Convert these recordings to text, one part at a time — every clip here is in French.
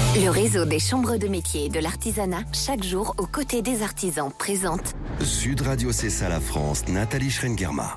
Le réseau des chambres de métiers et de l'artisanat, chaque jour aux côtés des artisans, présente Sud Radio C'est ça la France, Nathalie Schrengerma.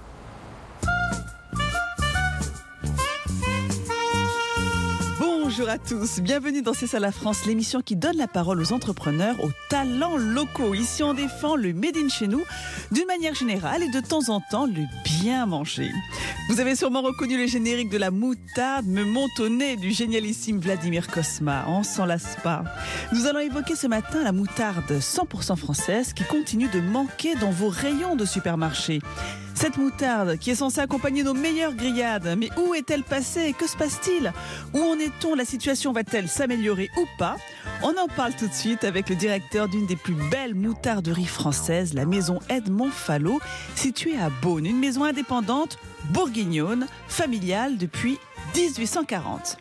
Bonjour à tous, bienvenue dans C'est ça la France, l'émission qui donne la parole aux entrepreneurs, aux talents locaux. Ici on défend le made in chez nous d'une manière générale et de temps en temps le bien manger. Vous avez sûrement reconnu le générique de la moutarde me monte au nez du génialissime Vladimir Cosma. On s'en lasse pas. Nous allons évoquer ce matin la moutarde 100% française qui continue de manquer dans vos rayons de supermarché. Cette moutarde qui est censée accompagner nos meilleures grillades, mais où est-elle passée? Que se passe-t-il? Où en est-on? La situation va-t-elle s'améliorer ou pas? On en parle tout de suite avec le directeur d'une des plus belles moutarderies françaises, la maison Edmond Falot, située à Beaune, une maison indépendante, bourguignonne, familiale depuis 1840.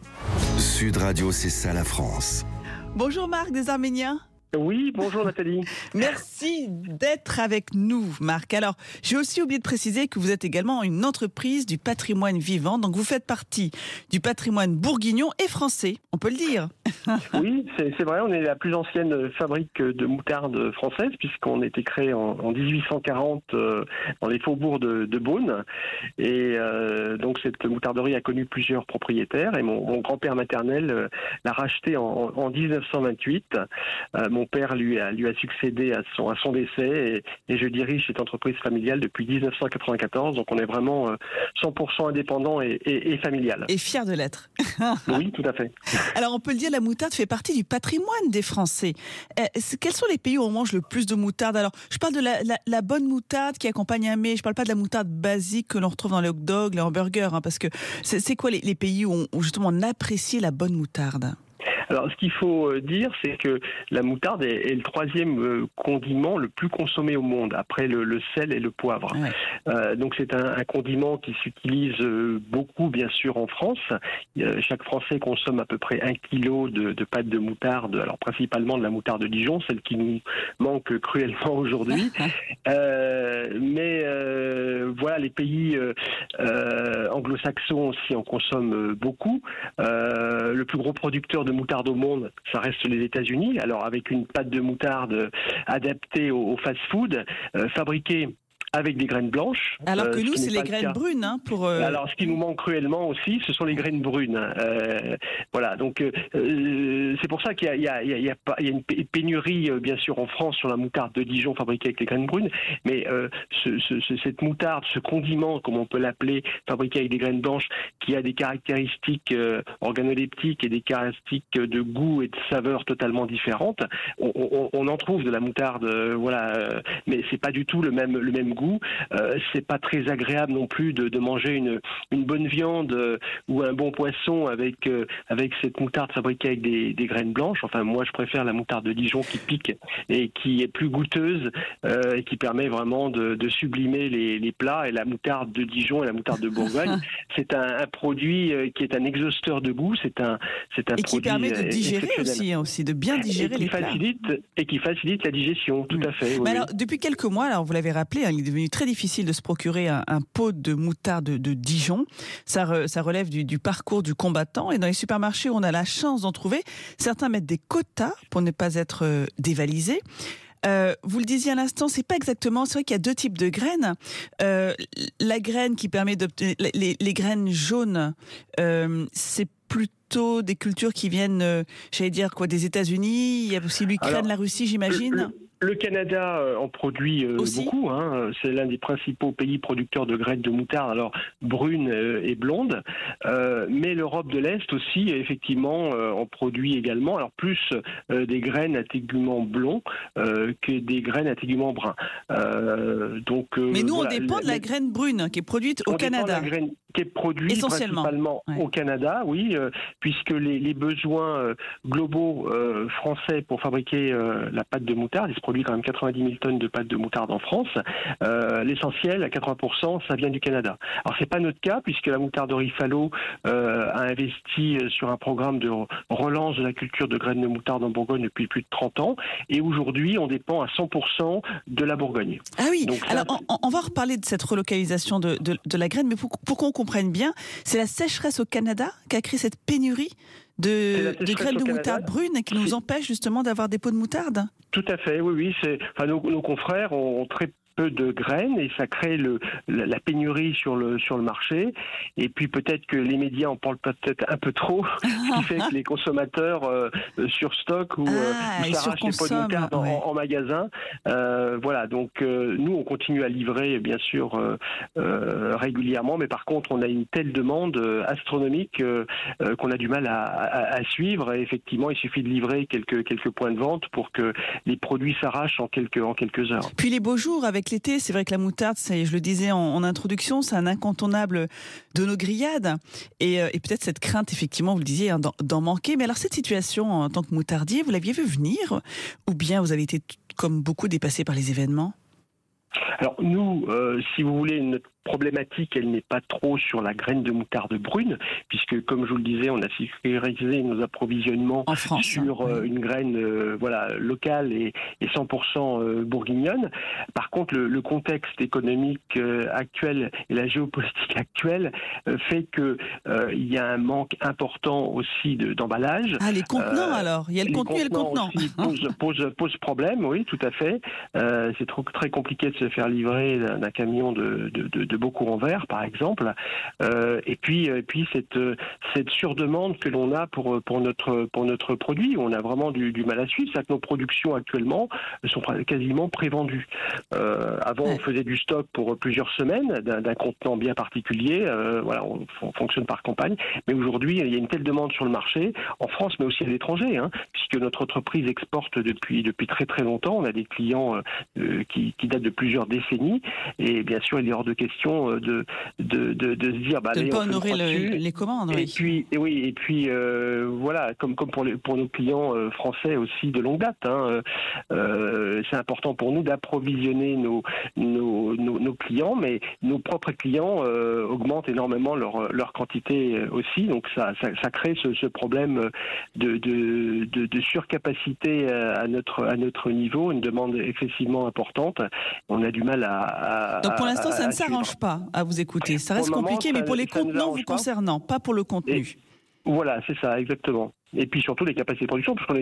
Sud Radio C'est ça la France. Bonjour Marc des Arméniens. Oui, bonjour Nathalie. Merci d'être avec nous, Marc. Alors, j'ai aussi oublié de préciser que vous êtes également une entreprise du patrimoine vivant, donc vous faites partie du patrimoine bourguignon et français, on peut le dire. Oui, c'est vrai, on est la plus ancienne fabrique de moutarde française, puisqu'on a été créé en 1840 dans les faubourgs de Beaune. Et donc cette moutarderie a connu plusieurs propriétaires, et mon grand-père maternel l'a rachetée en 1928. Mon père lui a succédé à son décès et je dirige cette entreprise familiale depuis 1994. Donc on est vraiment 100% indépendant et familial. Et fier de l'être. Oui, tout à fait. Alors on peut le dire, la moutarde fait partie du patrimoine des Français. Quels sont les pays où on mange le plus de moutarde? Alors je parle de la bonne moutarde qui accompagne un mets. Je parle pas de la moutarde basique que l'on retrouve dans les hot dogs, les hamburgers, parce que c'est quoi les pays où justement on apprécie la bonne moutarde? Alors, ce qu'il faut dire, c'est que la moutarde est le troisième condiment le plus consommé au monde, après le sel et le poivre. Ouais. Donc, c'est un condiment qui s'utilise beaucoup, bien sûr, en France. Chaque Français consomme à peu près 1 kilo de pâte de moutarde, alors principalement de la moutarde de Dijon, celle qui nous manque cruellement aujourd'hui. Mais voilà, les pays anglo-saxons aussi en consomment beaucoup. Le plus gros producteur de moutarde au monde, ça reste les États-Unis. Alors avec une pâte de moutarde adaptée au fast-food, fabriquée avec des graines blanches. Alors que nous, c'est les graines brunes. Alors, ce qui nous manque cruellement aussi, ce sont les graines brunes. Voilà, donc c'est pour ça qu'il y a une pénurie, bien sûr, en France sur la moutarde de Dijon fabriquée avec les graines brunes. Mais cette moutarde, ce condiment, comme on peut l'appeler, fabriqué avec des graines blanches, qui a des caractéristiques organoleptiques et des caractéristiques de goût et de saveur totalement différentes, on en trouve de la moutarde, voilà, mais c'est pas du tout le même goût. C'est pas très agréable non plus de manger une bonne viande ou un bon poisson avec cette moutarde fabriquée avec des graines blanches. Enfin, moi, je préfère la moutarde de Dijon qui pique et qui est plus goûteuse et qui permet vraiment de sublimer les plats. Et la moutarde de Dijon et la moutarde de Bourgogne, c'est un produit qui est un exhausteur de goût. C'est un et produit qui permet de digérer aussi, de bien digérer les plats. Et qui facilite la digestion, tout à fait. Mais alors, depuis quelques mois, alors vous l'avez rappelé, il est devenu très difficile de se procurer un pot de moutarde de Dijon. Ça relève du parcours du combattant. Et dans les supermarchés, on a la chance d'en trouver. Certains mettent des quotas pour ne pas être dévalisés. Vous le disiez à l'instant, c'est pas exactement. C'est vrai qu'il y a deux types de graines. La graine qui permet d'obtenir les graines jaunes, c'est plutôt des cultures qui viennent, j'allais dire quoi, des États-Unis. Il y a aussi l'Ukraine, la Russie, j'imagine. Le Canada en produit beaucoup. C'est l'un des principaux pays producteurs de graines de moutarde, alors brunes et blondes. Mais l'Europe de l'Est aussi, effectivement, en produit également. Alors plus des graines à téguments blonds que des graines à téguments bruns. Mais nous, voilà, on dépend de la graine brune qui est produite au Canada. On dépend de la graine qui est produite principalement au Canada, oui, puisque les besoins globaux français pour fabriquer la pâte de moutarde, il se produit quand même 90 000 tonnes de pâte de moutarde en France. L'essentiel, à 80%, ça vient du Canada. Alors c'est pas notre cas, puisque la moutarderie Falot a investi sur un programme de relance de la culture de graines de moutarde en Bourgogne depuis plus de 30 ans, et aujourd'hui on dépend à 100% de la Bourgogne. Ah oui, donc, alors on va reparler de cette relocalisation de la graine, mais pour qu'on comprenne bien, c'est la sécheresse au Canada qui a créé cette pénurie de graines de moutarde brune qui nous empêche justement d'avoir des pots de moutarde? Tout à fait, oui. Nos confrères ont très peu de graines et ça crée la pénurie sur le marché. Et puis peut-être que les médias en parlent peut-être un peu trop, ce qui fait que les consommateurs surstockent ou s'arrachent les pots de moutarde en magasin. Voilà, donc nous on continue à livrer bien sûr régulièrement, mais par contre on a une telle demande astronomique qu'on a du mal à suivre. Et effectivement, il suffit de livrer quelques points de vente pour que les produits s'arrachent en quelques heures. Puis les beaux jours avec l'été, c'est vrai que la moutarde, je le disais en introduction, c'est un incontournable de nos grillades. Et peut-être cette crainte, effectivement, vous le disiez, d'en manquer. Mais alors cette situation en tant que moutardier, vous l'aviez vu venir? Ou bien vous avez été, comme beaucoup, dépassé par les événements? Alors nous, si vous voulez, notre problématique, elle n'est pas trop sur la graine de moutarde brune, puisque, comme je vous le disais, on a sécurisé nos approvisionnements en France, sur une graine locale et 100% bourguignonne. Par contre, le contexte économique actuel et la géopolitique actuelle fait que il y a un manque important aussi d'emballage. Ah, les contenants alors. Il y a le contenu et le contenant. Pose problème, oui, tout à fait. C'est très compliqué de se faire livrer d'un camion de beaucoup en verre, par exemple. Et puis cette surdemande que l'on a pour notre produit, on a vraiment du mal à suivre. C'est que nos productions actuellement sont quasiment prévendues. Avant, on faisait du stock pour plusieurs semaines d'un contenant bien particulier. Voilà, on fonctionne par campagne. Mais aujourd'hui, il y a une telle demande sur le marché, en France, mais aussi à l'étranger, puisque notre entreprise exporte depuis très très longtemps. On a des clients qui datent de plusieurs décennies. Et bien sûr, il est hors de question de se dire de ne pas honorer les commandes. Et puis voilà, comme pour nos clients français aussi de longue date, c'est important pour nous d'approvisionner nos clients, mais nos propres clients augmentent énormément leur quantité aussi, donc ça crée ce problème de surcapacité à notre niveau, une demande excessivement importante. On a du mal à donc pour l'instant, ça ne s'arrange pas à vous écouter. Ça reste compliqué, mais pour les contenants vous concernant, pas pour le contenu. Voilà, c'est ça, exactement. Et puis surtout les capacités de production, parce qu'on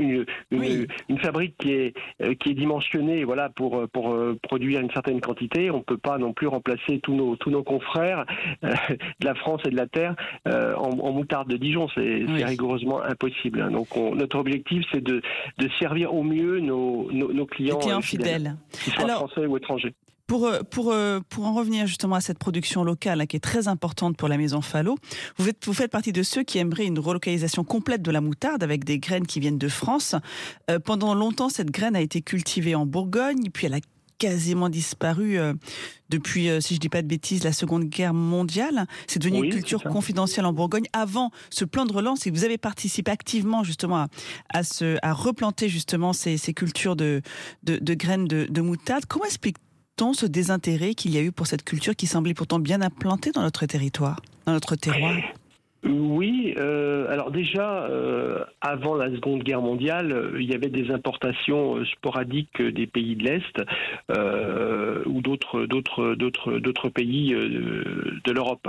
a une fabrique qui est dimensionnée, voilà, pour produire une certaine quantité. On ne peut pas non plus remplacer tous nos confrères de la France et de la terre en moutarde de Dijon. C'est rigoureusement impossible. Donc notre objectif, c'est de servir au mieux nos clients fidèles, qu'ils soient français ou étrangers. Pour en revenir justement à cette production locale qui est très importante pour la maison Falot, vous faites partie de ceux qui aimeraient une relocalisation complète de la moutarde avec des graines qui viennent de France. Pendant longtemps, cette graine a été cultivée en Bourgogne, puis elle a quasiment disparu depuis, si je ne dis pas de bêtises, la Seconde Guerre mondiale. C'est devenu une culture confidentielle en Bourgogne. Avant ce plan de relance, et vous avez participé activement justement à replanter justement ces cultures de graines de moutarde. Comment explique-t-on ce désintérêt qu'il y a eu pour cette culture qui semblait pourtant bien implantée dans notre territoire, dans notre terroir? Oui, alors déjà, avant la Seconde Guerre mondiale, il y avait des importations sporadiques des pays de l'Est ou d'autres pays de l'Europe.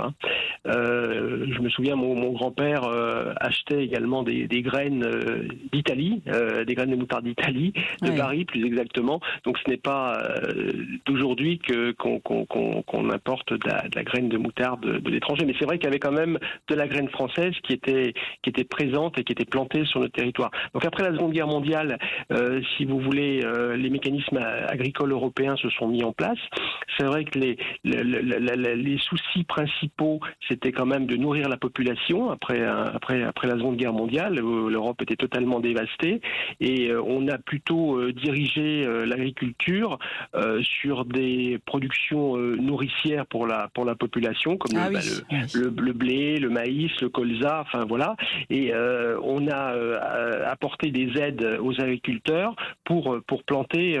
Je me souviens, mon grand-père achetait également des graines d'Italie, des graines de moutarde d'Italie, de Bari plus exactement. Donc ce n'est pas d'aujourd'hui qu'on importe de la graine de moutarde de l'étranger. Mais c'est vrai qu'il y avait quand même de la graine française qui était présente et qui était plantée sur notre territoire. Donc après la Seconde Guerre mondiale, si vous voulez, les mécanismes agricoles européens se sont mis en place. C'est vrai que les soucis principaux, c'était quand même de nourrir la population après la Seconde Guerre mondiale. L'Europe était totalement dévastée et on a plutôt dirigé l'agriculture sur des productions nourricières pour la population, comme le blé, le maïs, le colza, enfin voilà. Et on a apporté des aides aux agriculteurs pour planter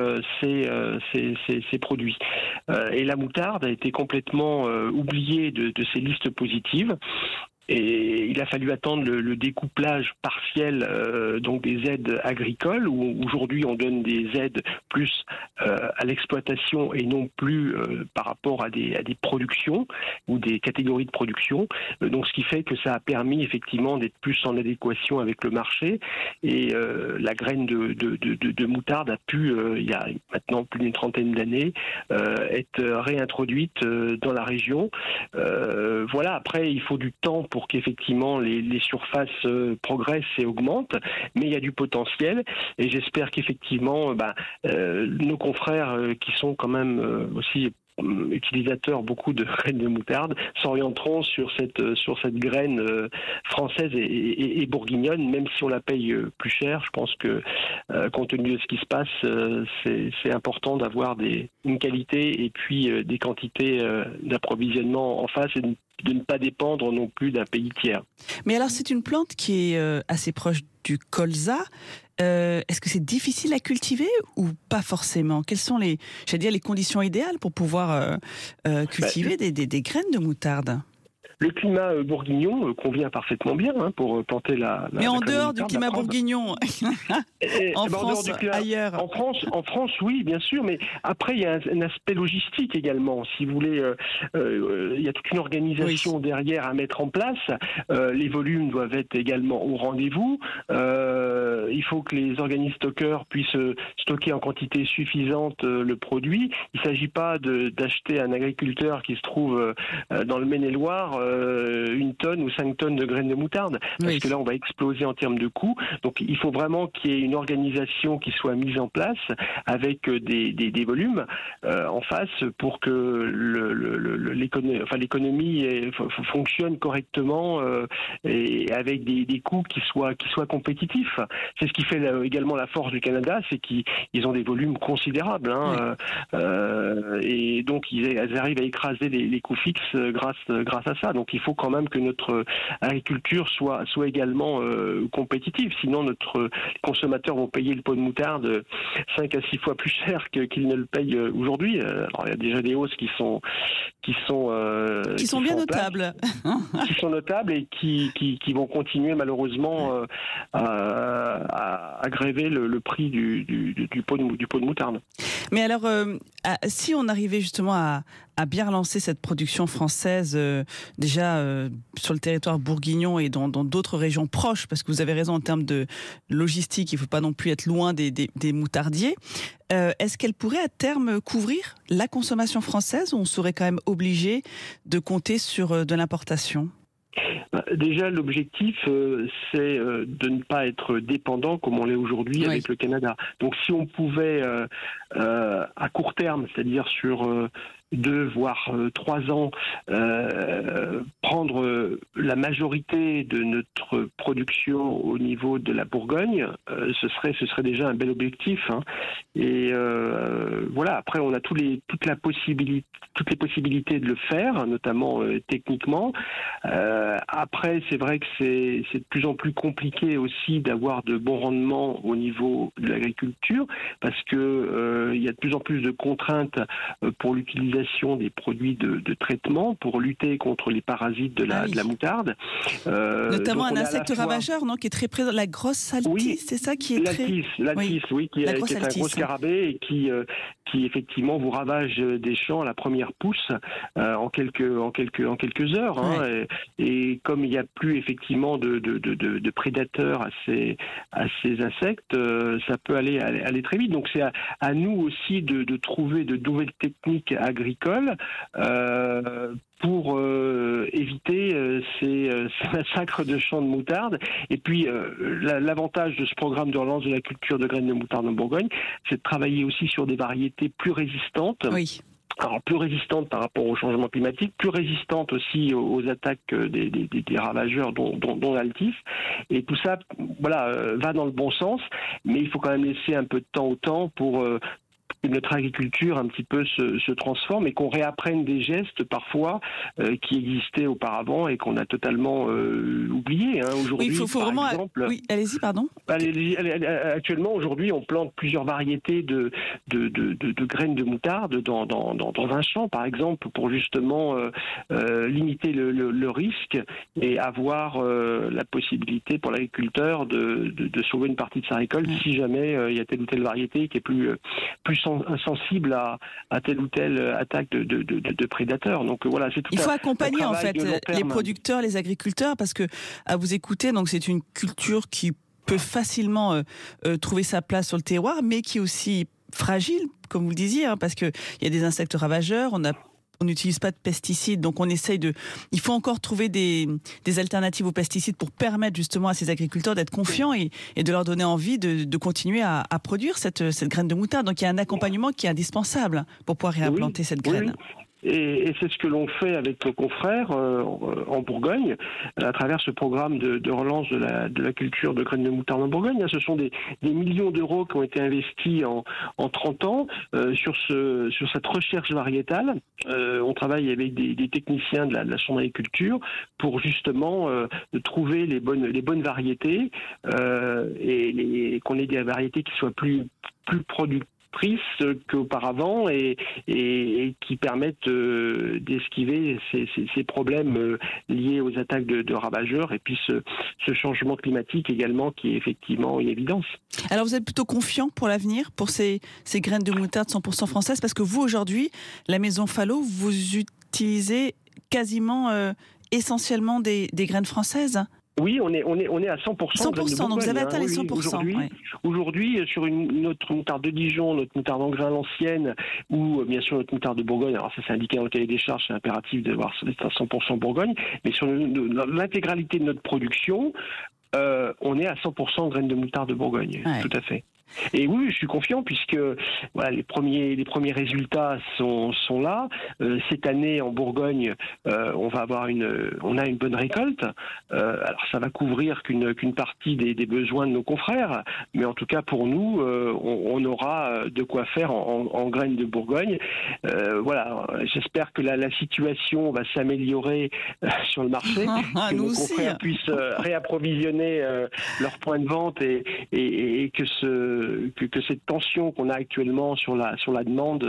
ces produits. Et la moutarde a été complètement oubliée de ces listes positives. Et il a fallu attendre le découplage partiel donc des aides agricoles, où aujourd'hui on donne des aides plus à l'exploitation et non plus par rapport à des productions ou des catégories de production. Donc ce qui fait que ça a permis effectivement d'être plus en adéquation avec le marché. Et la graine de moutarde a pu, il y a maintenant plus d'une trentaine d'années, être réintroduite dans la région. Voilà, après il faut du temps pour qu'effectivement les surfaces progressent et augmentent, mais il y a du potentiel et j'espère qu'effectivement nos confrères qui sont quand même aussi utilisateurs beaucoup de graines de moutarde s'orienteront sur cette graine française et bourguignonne, même si on la paye plus cher. Je pense que compte tenu de ce qui se passe, c'est important d'avoir une qualité et puis des quantités d'approvisionnement en face et de ne pas dépendre non plus d'un pays tiers. Mais alors c'est une plante qui est assez proche du colza. Est-ce que c'est difficile à cultiver ou pas forcément? Quelles sont les conditions idéales pour pouvoir cultiver des graines de moutarde? Le climat bourguignon convient parfaitement bien pour planter la Mais en dehors du moutarde, climat bourguignon, en France, ailleurs. En France, oui, bien sûr, mais après, il y a un aspect logistique également. Si vous voulez, il y a toute une organisation derrière à mettre en place. Les volumes doivent être également au rendez-vous. Il faut que les organismes stockeurs puissent stocker en quantité suffisante le produit. Il ne s'agit pas d'acheter à un agriculteur qui se trouve dans le Maine-et-Loire 1 tonne ou 5 tonnes de graines de moutarde, parce que là on va exploser en termes de coûts. Donc il faut vraiment qu'il y ait une organisation qui soit mise en place avec des volumes en face pour que l'économie fonctionne correctement et avec des coûts qui soient compétitifs. C'est ce qui fait également la force du Canada, c'est qu'ils ont des volumes considérables et donc ils arrivent à écraser les coûts fixes grâce à ça. Donc il faut quand même que notre agriculture soit également compétitive. Sinon, notre consommateurs vont payer le pot de moutarde 5 à 6 fois plus cher qu'ils ne le payent aujourd'hui. Alors il y a déjà des hausses qui sont bien notables. Qui sont notables et qui vont continuer malheureusement à aggraver le prix du pot de moutarde. Mais alors, si on arrivait justement à bien relancer cette production française déjà sur le territoire bourguignon et dans d'autres régions proches, parce que vous avez raison en termes de logistique, il ne faut pas non plus être loin des moutardiers. Est-ce qu'elle pourrait à terme couvrir la consommation française ou on serait quand même obligé de compter sur de l'importation ? Déjà, l'objectif, c'est de ne pas être dépendant comme on l'est aujourd'hui avec le Canada. Donc, si on pouvait, à court terme, c'est-à-dire sur 2 voire 3 ans, prendre la majorité de notre production au niveau de la Bourgogne, ce serait déjà un bel objectif. Et voilà. Après, on a toutes les possibilités de le faire, notamment techniquement. Après, c'est vrai que c'est de plus en plus compliqué aussi d'avoir de bons rendements au niveau de l'agriculture, parce que il y a de plus en plus de contraintes pour l'utilisation des produits de traitement pour lutter contre les parasites de la moutarde. Notamment un insecte ravageur, qui est très présent, la grosse saltisse, c'est ça qui est l'altis, qui est un gros scarabée et qui effectivement vous ravage des champs à la première pousse en quelques heures. Et comme il n'y a plus effectivement de prédateurs à ces insectes, ça peut aller très vite. Donc c'est à nous aussi de trouver de nouvelles techniques agricoles pour éviter ces massacres de champs de moutarde. Et puis l'avantage de ce programme de relance de la culture de graines de moutarde en Bourgogne, c'est de travailler aussi sur des variétés plus résistantes. Oui. Alors plus résistante par rapport au changement climatique, plus résistante aussi aux attaques des ravageurs dont l'altis. Et tout ça, va dans le bon sens, mais il faut quand même laisser un peu de temps au temps pour que notre agriculture un petit peu se transforme et qu'on réapprenne des gestes parfois qui existaient auparavant et qu'on a totalement oublié. Aujourd'hui, oui, faut vraiment. Exemple, oui, allez-y, pardon. Actuellement, aujourd'hui, on plante plusieurs variétés de graines de moutarde dans un champ, par exemple, pour justement limiter le risque et avoir la possibilité pour l'agriculteur de sauver une partie de sa récolte si jamais il y a telle ou telle variété qui est plus sensible à telle ou telle attaque de prédateurs. Donc voilà, c'est tout. Il faut accompagner en fait les producteurs, les agriculteurs, parce que à vous écouter, donc c'est une culture qui peut facilement trouver sa place sur le terroir, mais qui est aussi fragile, comme vous le disiez, parce qu'il y a des insectes ravageurs, on n'utilise pas de pesticides, donc il faut encore trouver des alternatives aux pesticides pour permettre justement à ces agriculteurs d'être confiants et de leur donner envie de continuer à produire cette graine de moutarde. Donc il y a un accompagnement qui est indispensable pour pouvoir réimplanter cette graine. Oui. Et c'est ce que l'on fait avec nos confrères en Bourgogne, à travers ce programme de relance de la culture de graines de moutarde en Bourgogne. Ce sont des millions d'euros qui ont été investis en 30 ans sur cette recherche variétale. On travaille avec des techniciens de la Chambre d'agriculture pour justement trouver les bonnes variétés et qu'on ait des variétés qui soient plus productives qu'auparavant et qui permettent d'esquiver ces problèmes liés aux attaques de ravageurs et puis ce changement climatique également qui est effectivement une évidence. Alors vous êtes plutôt confiant pour l'avenir, pour ces graines de moutarde 100% françaises, parce que vous aujourd'hui, la maison Falot, vous utilisez quasiment essentiellement des graines françaises ? Oui, on est à 100%. 100%, donc vous avez atteint les 100%. Aujourd'hui, sur notre moutarde de Dijon, notre moutarde d'Angrin l'ancienne, ou bien sûr notre moutarde de Bourgogne, alors ça c'est indiqué dans le cahier des charges, c'est impératif d'avoir 100% Bourgogne, mais sur l'intégralité de notre production, on est à 100% graines de moutarde de Bourgogne, tout à fait. Et oui, je suis confiant puisque voilà, les premiers résultats sont là. Cette année en Bourgogne, on a une bonne récolte. Alors ça va couvrir qu'une partie des besoins de nos confrères, mais en tout cas pour nous, on aura de quoi faire en graines de Bourgogne. Voilà, j'espère que la situation va s'améliorer sur le marché, que nos confrères puissent réapprovisionner leurs points de vente et que cette tension qu'on a actuellement sur la demande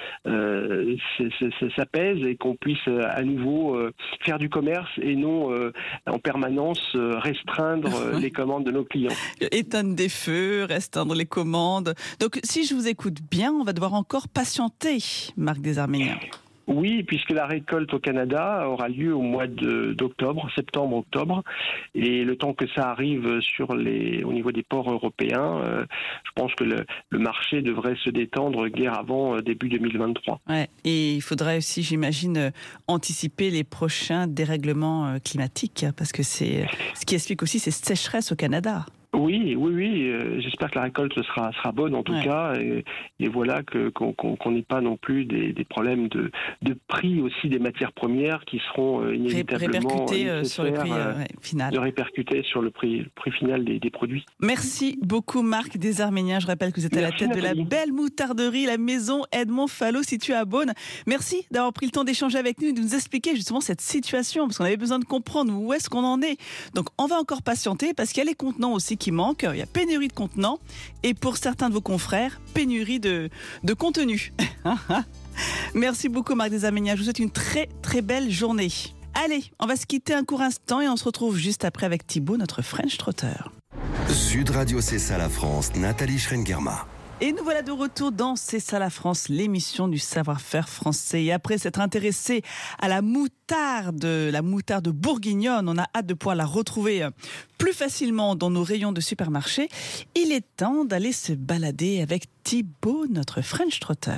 s'apaise et qu'on puisse à nouveau faire du commerce et non en permanence restreindre les commandes de nos clients. Éteindre des feux, restreindre les commandes. Donc si je vous écoute bien, on va devoir encore patienter, Marc Desarméniens. Oui, puisque la récolte au Canada aura lieu au mois septembre-octobre, et le temps que ça arrive au niveau des ports européens, je pense que le marché devrait se détendre guère avant début 2023. Ouais, et il faudrait aussi, j'imagine, anticiper les prochains dérèglements climatiques, parce que c'est ce qui explique aussi ces sécheresses au Canada. Oui, j'espère que la récolte sera bonne en tout cas, et voilà qu'on n'ait pas non plus des problèmes de prix aussi des matières premières qui seront inévitablement répercutés sur le prix final. De répercuter sur le prix final des produits. Merci beaucoup Marc Desarméniens. Je rappelle que vous êtes à la tête de la belle moutarderie, la maison Edmond Falot située à Beaune. Merci d'avoir pris le temps d'échanger avec nous et de nous expliquer justement cette situation, parce qu'on avait besoin de comprendre où est-ce qu'on en est. Donc on va encore patienter, parce qu'il y a les contenants aussi qui manquent. Il y a pénurie de contenants et pour certains de vos confrères, pénurie de contenu. Merci beaucoup Marc Desarméniens. Je vous souhaite une très très belle journée. Allez, on va se quitter un court instant et on se retrouve juste après avec Thibaut, notre French Trotter. Sud Radio, c'est ça la France, Nathalie Schrengerma. Et nous voilà de retour dans C'est ça la France, l'émission du savoir-faire français. Et après s'être intéressé à la moutarde bourguignonne, on a hâte de pouvoir la retrouver plus facilement dans nos rayons de supermarché. Il est temps d'aller se balader avec Thibaut, notre French Trotter.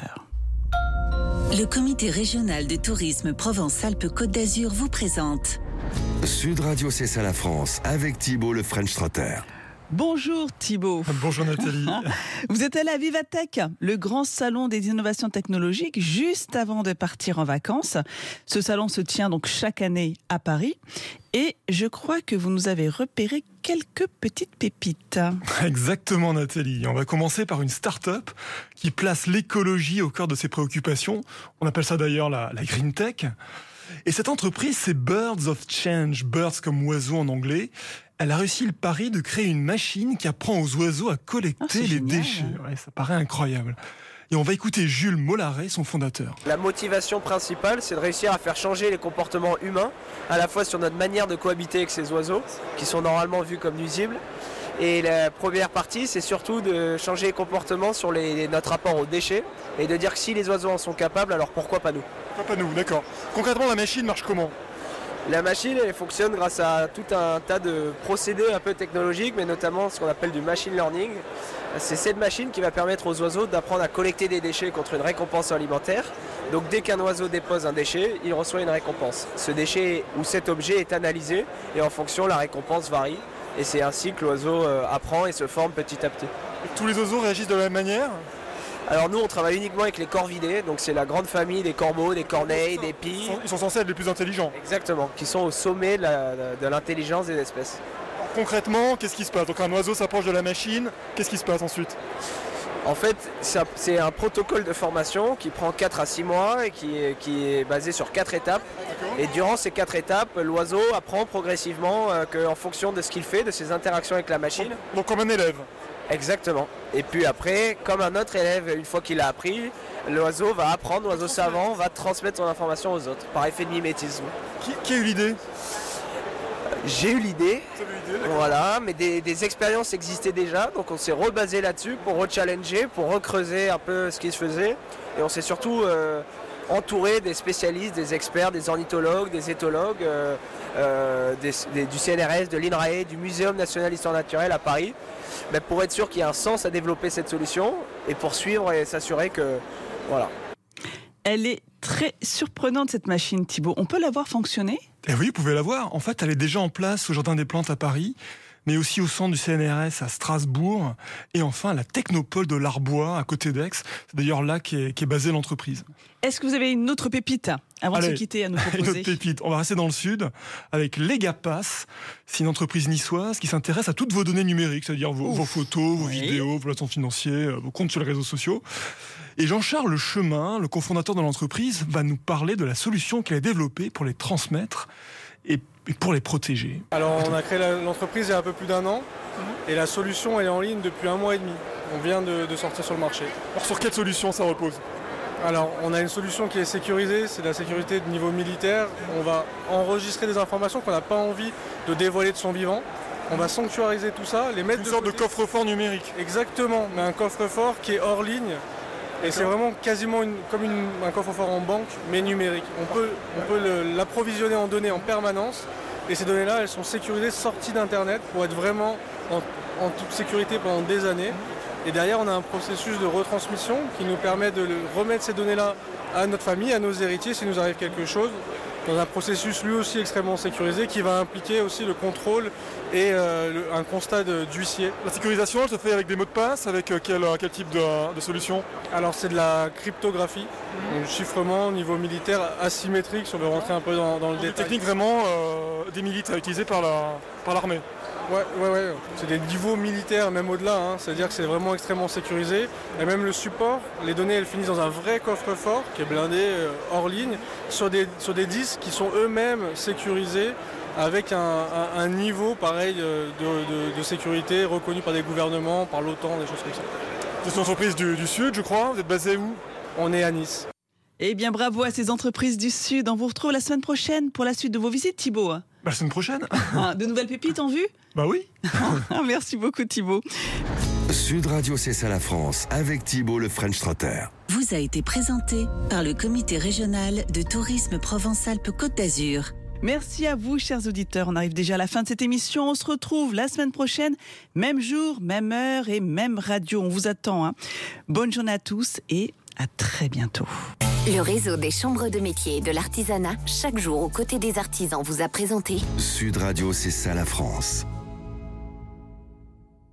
Le comité régional de tourisme Provence-Alpes-Côte d'Azur vous présente Sud Radio, c'est ça la France, avec Thibaut, le French Trotter. Bonjour Thibaut. Bonjour Nathalie. Vous êtes allé à Vivatech, le grand salon des innovations technologiques, juste avant de partir en vacances. Ce salon se tient donc chaque année à Paris. Et je crois que vous nous avez repéré quelques petites pépites. Exactement Nathalie, on va commencer par une start-up qui place l'écologie au cœur de ses préoccupations. On appelle ça d'ailleurs la Green Tech. Et cette entreprise, c'est Birds of Change, birds comme oiseaux en anglais. Elle a réussi le pari de créer une machine qui apprend aux oiseaux à collecter les déchets. Ouais, ça paraît incroyable. Et on va écouter Jules Mollaret, son fondateur. La motivation principale, c'est de réussir à faire changer les comportements humains, à la fois sur notre manière de cohabiter avec ces oiseaux, qui sont normalement vus comme nuisibles. Et la première partie, c'est surtout de changer les comportements sur notre rapport aux déchets, et de dire que si les oiseaux en sont capables, alors pourquoi pas nous ? Pourquoi pas nous, d'accord. Concrètement, la machine marche comment ? La machine, elle fonctionne grâce à tout un tas de procédés un peu technologiques, mais notamment ce qu'on appelle du machine learning. C'est cette machine qui va permettre aux oiseaux d'apprendre à collecter des déchets contre une récompense alimentaire. Donc dès qu'un oiseau dépose un déchet, il reçoit une récompense. Ce déchet ou cet objet est analysé et en fonction, la récompense varie. Et c'est ainsi que l'oiseau apprend et se forme petit à petit. Et tous les oiseaux réagissent de la même manière ? Alors nous, on travaille uniquement avec les corvidés, donc c'est la grande famille des corbeaux, des corneilles, des pies. Ils sont censés être les plus intelligents. Exactement, qui sont au sommet de l'intelligence des espèces. Concrètement, qu'est-ce qui se passe ? Donc un oiseau s'approche de la machine, qu'est-ce qui se passe ensuite ? En fait, c'est un protocole de formation qui prend 4 à 6 mois et qui est basé sur 4 étapes. Et durant ces 4 étapes, l'oiseau apprend progressivement qu'en fonction de ce qu'il fait, de ses interactions avec la machine. Donc comme un élève ? Exactement. Et puis après, comme un autre élève, une fois qu'il a appris, l'oiseau va apprendre, l'oiseau savant va transmettre son information aux autres, par effet de mimétisme. Qui a eu l'idée ? J'ai eu l'idée, voilà, mais des expériences existaient déjà, donc on s'est rebasé là-dessus pour rechallenger, pour recreuser un peu ce qui se faisait. Et on s'est surtout entouré des spécialistes, des experts, des ornithologues, des éthologues, du CNRS, de l'INRAE, du Muséum national d'histoire naturelle à Paris, pour être sûr qu'il y a un sens à développer cette solution et pour suivre et s'assurer que... Voilà. Elle est très surprenante cette machine, Thibaut. On peut la voir fonctionner ? Eh oui, vous pouvez la voir. En fait, elle est déjà en place au Jardin des Plantes à Paris, mais aussi au centre du CNRS à Strasbourg, et enfin à la Technopole de l'Arbois à côté d'Aix. C'est d'ailleurs là qu'est basée l'entreprise. Est-ce que vous avez une autre pépite avant de se quitter à nous proposer ? Une autre pépite. On va rester dans le sud avec Legapass. C'est une entreprise niçoise qui s'intéresse à toutes vos données numériques, c'est-à-dire vos photos, vos vidéos, vos placements financiers, vos comptes sur les réseaux sociaux. Et Jean-Charles Chemin, le cofondateur de l'entreprise, va nous parler de la solution qu'il a développée pour les transmettre et pour les protéger. Alors on a créé l'entreprise il y a un peu plus d'1 an et la solution elle est en ligne depuis 1 mois et demi. On vient de sortir sur le marché. Alors sur quelle solution ça repose ? Alors on a une solution qui est sécurisée, c'est la sécurité de niveau militaire. On va enregistrer des informations qu'on n'a pas envie de dévoiler de son vivant. On va sanctuariser tout ça, les mettre une sorte de coffre-fort numérique. Exactement, mais un coffre-fort qui est hors ligne. Et c'est vraiment quasiment comme un coffre-fort en banque, mais numérique. On peut l'approvisionner en données en permanence. Et ces données-là, elles sont sécurisées, sorties d'Internet pour être vraiment en toute sécurité pendant des années. Et derrière, on a un processus de retransmission qui nous permet de remettre ces données-là à notre famille, à nos héritiers, s'il nous arrive quelque chose, dans un processus lui aussi extrêmement sécurisé qui va impliquer aussi le contrôle et un constat d'huissier. La sécurisation, elle se fait avec des mots de passe, avec quel type de solution ? Alors c'est de la cryptographie, donc chiffrement au niveau militaire asymétrique, si on veut rentrer un peu dans le détail. Des techniques vraiment des militaires utilisées par l'armée. Ouais. C'est des niveaux militaires, même au-delà, c'est-à-dire que c'est vraiment extrêmement sécurisé. Et même le support, les données elles finissent dans un vrai coffre-fort qui est blindé hors ligne, sur des disques qui sont eux-mêmes sécurisés avec un niveau pareil de sécurité reconnu par des gouvernements, par l'OTAN, des choses comme ça. C'est une entreprise du Sud, je crois. Vous êtes basé où ? On est à Nice. Eh bien, bravo à ces entreprises du Sud. On vous retrouve la semaine prochaine pour la suite de vos visites, Thibaut. La semaine prochaine. De nouvelles pépites en vue ? Bah oui. Merci beaucoup, Thibaut. Sud Radio, c'est ça la France, avec Thibaut le French Trotter. Vous a été présenté par le Comité régional de tourisme Provence-Alpes-Côte d'Azur. Merci à vous, chers auditeurs. On arrive déjà à la fin de cette émission. On se retrouve la semaine prochaine, même jour, même heure et même radio. On vous attend. Bonne journée à tous et à très bientôt. Le réseau des chambres de métiers et de l'artisanat, chaque jour aux côtés des artisans, vous a présenté Sud Radio, c'est ça la France.